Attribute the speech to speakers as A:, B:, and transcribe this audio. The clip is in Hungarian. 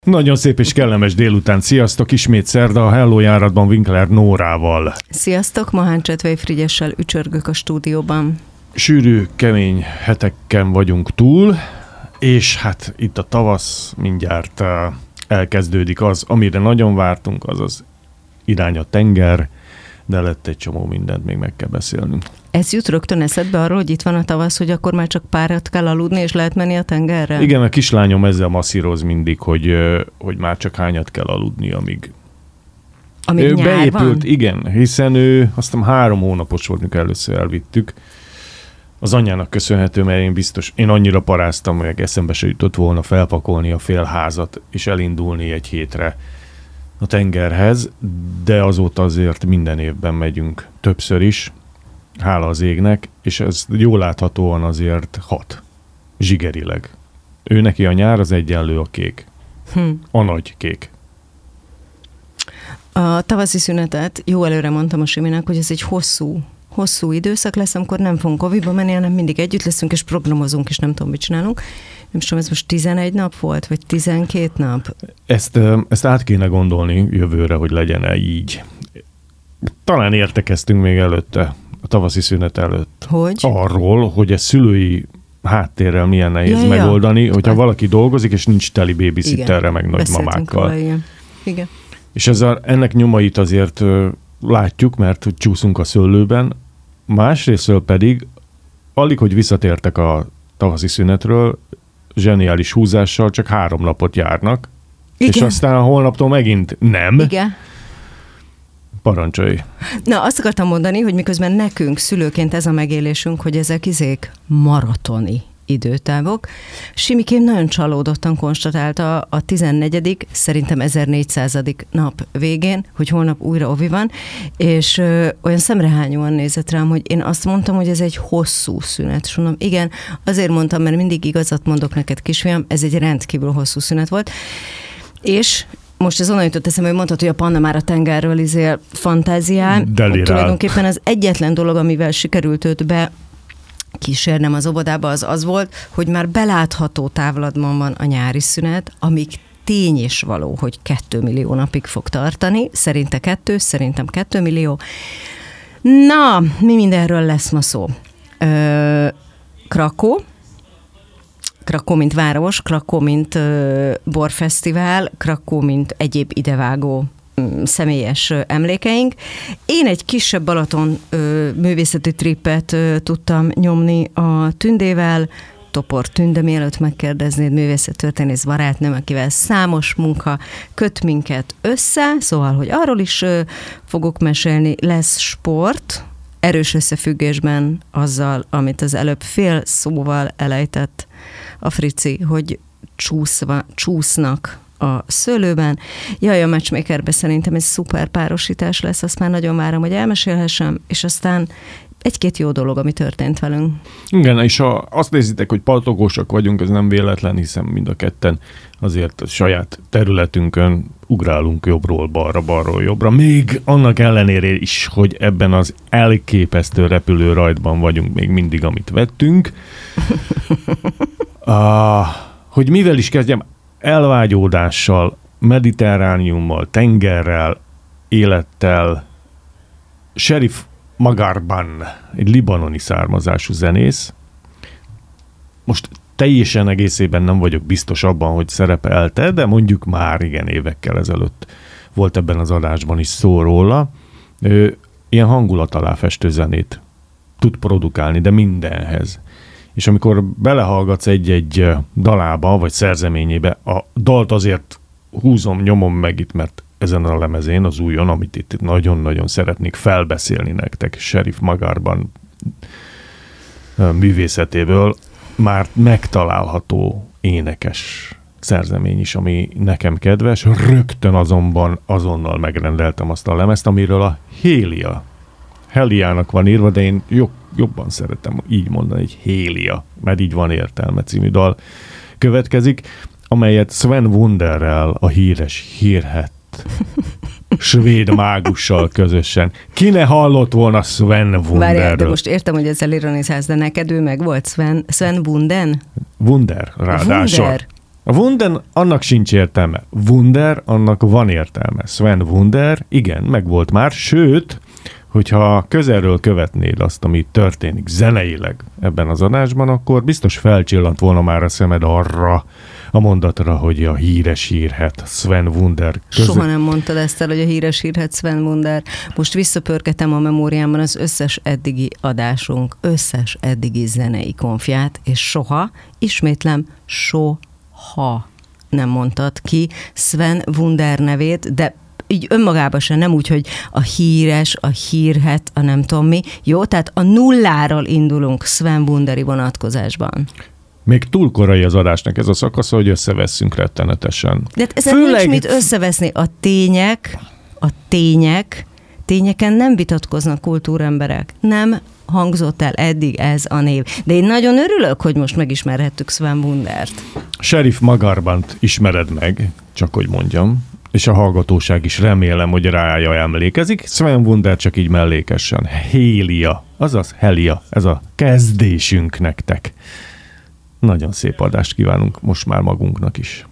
A: Nagyon szép és kellemes délután. Sziasztok! Ismét szerda a Hello járatban Winkler Nórával.
B: Sziasztok! Mahán Csetvei Frigyessel ücsörgök a stúdióban.
A: Sűrű, kemény heteken vagyunk túl, és hát itt a tavasz mindjárt elkezdődik az, amire nagyon vártunk, azaz irány a tenger, de lett egy csomó mindent még meg kell beszélnünk.
B: Ez jut rögtön eszedbe arról, hogy itt van a tavasz, hogy akkor már csak párat kell aludni, és lehet menni a tengerre?
A: Igen, a kislányom ezzel masszíroz mindig, hogy már csak hányat kell aludni, amíg
B: ő nyár
A: beépült,
B: van?
A: Igen, hiszen ő aztán 3 hónapos volt, mikor először elvittük. Az anyjának köszönhető, mert én annyira paráztam, hogy eszembe se jutott volna felpakolni a fél házat, és elindulni egy hétre a tengerhez, de azóta azért minden évben megyünk többször is, hála az égnek, és ez jól láthatóan azért hat, zsigerileg. Ő neki a nyár az egyenlő a kék. A nagy kék.
B: A tavaszi szünetet jó előre mondtam a Siminek, hogy ez egy hosszú időszak lesz, amikor nem fogunk oviba menni, hanem mindig együtt leszünk, és programozunk, és nem tudom, mit csinálunk. Nem tudom, ez most 11 nap volt, vagy 12 nap?
A: Ezt át kéne gondolni jövőre, hogy legyen-e így. Talán értekeztünk még előtte, a tavaszi szünet előtt.
B: Hogy?
A: Arról, hogy ez szülői háttérrel milyen nehéz megoldani, hogyha valaki dolgozik, és nincs teli babysitterre, meg nagymamákkal.
B: Igen.
A: És ennek nyomait azért látjuk, mert csúszunk a szőlőben. Másrésztről pedig alig, hogy visszatértek a tavaszi szünetről, zseniális húzással csak 3 napot járnak, igen. És aztán a holnaptól megint nem.
B: Igen.
A: Parancsolj.
B: Na, azt akartam mondani, hogy miközben nekünk szülőként ez a megélésünk, hogy ezek maratoni időtávok. Simikém nagyon csalódottan konstatálta a 14., szerintem 1400. nap végén, hogy holnap újra ovi van, és olyan szemrehányóan nézett rám, hogy én azt mondtam, hogy ez egy hosszú szünet. És mondom, igen, azért mondtam, mert mindig igazat mondok neked, kisfiam, ez egy rendkívül hosszú szünet volt. És most ez onnan jutott eszembe, hogy mondtad, hogy a Panna már a tengerről fantáziál. Tulajdonképpen az egyetlen dolog, amivel sikerült őt kísérnem az óvodába, az volt, hogy már belátható távlatban van a nyári szünet, amíg tény és való, hogy 2 millió napig fog tartani. Szerintem 2 millió. Na, mi mindenről lesz ma szó? Krakó, mint város, Krakó, mint borfesztivál, Krakó, mint egyéb idevágó személyes emlékeink. Én egy kisebb Balaton művészeti trippet tudtam nyomni a Tündével, Topor Tünde, mielőtt megkérdeznéd művészettörténész barátnőm, akivel számos munka köt minket össze, szóval, hogy arról is fogok mesélni, lesz sport, erős összefüggésben azzal, amit az előbb fél szóval elejtett a Frici, hogy csúsznak a szőlőben. Jaj, a Matchmakerbe szerintem ez szuper párosítás lesz, azt már nagyon várom, hogy elmesélhessem, és aztán 1-2 jó dolog, ami történt velünk. Igen,
A: és ha azt nézitek, hogy patogósak vagyunk, ez nem véletlen, hiszen mind a ketten azért a saját területünkön ugrálunk jobbról balra, balról jobbra, még annak ellenére is, hogy ebben az elképesztő repülő rajtban vagyunk még mindig, amit vettünk. Hogy mivel is kezdjem? Elvágyódással, mediterrániummal, tengerrel, élettel. Sherif Magarban, egy libanoni származású zenész. Most teljesen egészében nem vagyok biztos abban, hogy szerepelte, de mondjuk már igen, évekkel ezelőtt volt ebben az adásban is szó róla. Ilyen hangulat alá festő zenét tud produkálni, de mindenhez. És amikor belehallgatsz egy dalába, vagy szerzeményébe, a dalt azért nyomom meg itt, mert ezen a lemezén, az újon, amit itt nagyon-nagyon szeretnék felbeszélni nektek, Sherif Magarban művészetéből, már megtalálható énekes szerzemény is, ami nekem kedves. Rögtön azonnal megrendeltem azt a lemezt, amiről a Heliának van írva, de én jobban szeretem így mondani, hogy Hélia, mert így van értelme című dal következik, amelyet Sven Wunderrel, a hírhett svéd mágussal közösen. Ki ne hallott volna Sven Wunderről?
B: Várjál, de most értem, hogy ezzel ironizálsz, de neked ő meg volt Sven Wunden?
A: Wunder, ráadásul. A Wunden, annak sincs értelme. Wunder, annak van értelme. Sven Wunder, igen, meg volt már, sőt, hogyha közelről követnéd azt, ami történik zeneileg ebben az adásban, akkor biztos felcsillant volna már a szemed arra a mondatra, hogy a híres hírhet Sven Wunder
B: Soha nem mondtad ezt el, hogy a híres hírhet Sven Wunder. Most visszapörgetem a memóriámban az összes eddigi adásunk, összes eddigi zenei konfját, és soha, ismétlem, soha nem mondtad ki Sven Wunder nevét, de így önmagában sem, nem úgy, hogy a híres, a hírhet, a nem tudom mi. Jó, tehát a nulláról indulunk Sven Wunderi vonatkozásban.
A: Még túl korai az adásnak ez a szakasza, hogy összevesszünk rettenetesen.
B: De ezen nincs mit összeveszni. A tényeken nem vitatkoznak kultúremberek. Nem hangzott el eddig ez a név. De én nagyon örülök, hogy most megismerhettük Sven Wundert.
A: Sheriff Magarbant ismered meg, csak hogy mondjam, és a hallgatóság is remélem, hogy rája emlékezik. Sven Wunder csak így mellékesen. Hélia, azaz Helia, ez a kezdésünk nektek. Nagyon szép adást kívánunk most már magunknak is.